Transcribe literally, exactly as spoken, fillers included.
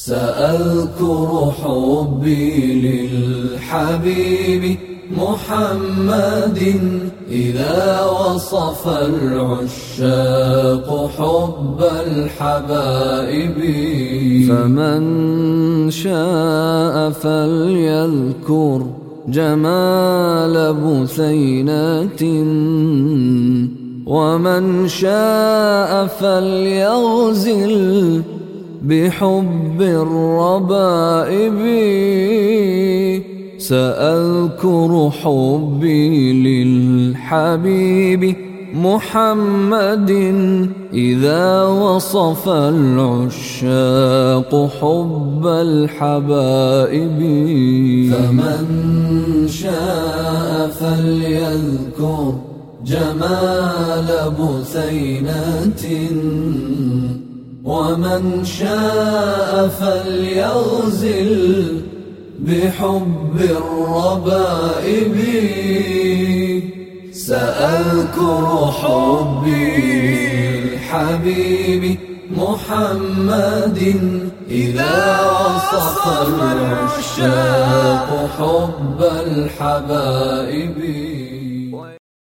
سأذكر حبي للحبيب محمد إذا وصف العشاق حب الحبائب. فمن شاء فليذكر جمال بثينة، ومن شاء فليغزل بحب الربائب. سأذكر حبي للحبيب محمد إذا وصف العشاق حب الحبائب. فمن شاء فليذكر جمال بثينة، ومن شاء فليغزل بحب الربائب. سأذكر حبي للحبيب محمد إذا وصف العشاق حب الحبائب.